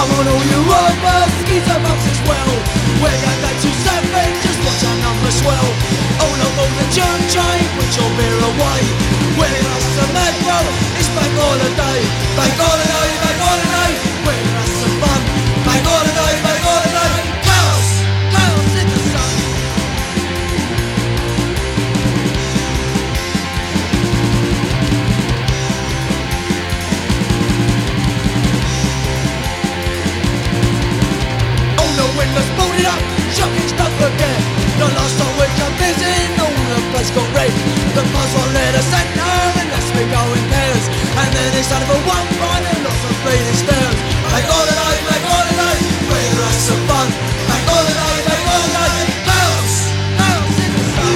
Come on all you robbers, geezer bumps as well. We're going back to Savage, just watch our numbers swell. All aboard the jump train, put your beer away. We're us a mad bro, it's bank holiday. Bank holiday, bank holiday. We're us some fun. Bank holiday, bank holiday. Chaos, chaos in the sun. Windows boarded up, shocking stuff again. The last time we come visiting, all the place got red. The bus won't let us enter unless we go in pairs. And then it's time for one ride and lots of bleeding stairs. Bank holiday, we're us some fun. Bank holiday, chaos, chaos in the sun.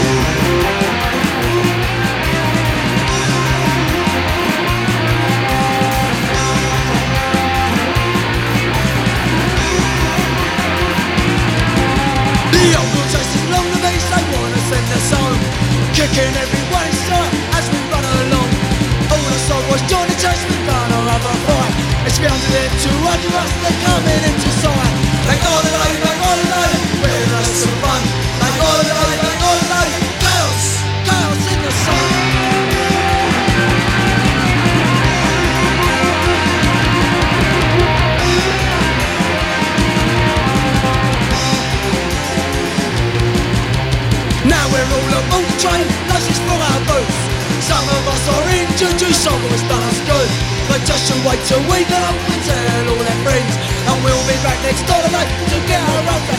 The old will chase us along the beach, they wanna send us home. Kicking everyone's sight as we run along. All the sidewalks join the chase, we're gonna have a fight. It's 300 us, they're coming into sight. Bank holiday, we're us some fun. Bank holiday, chaos, chaos in the sun. Now we're all aboard the train, laces for our boots. Some of us are injured, some of us done us good. But just you wait till we go and tell all their friends. And we'll be back next holiday to get our own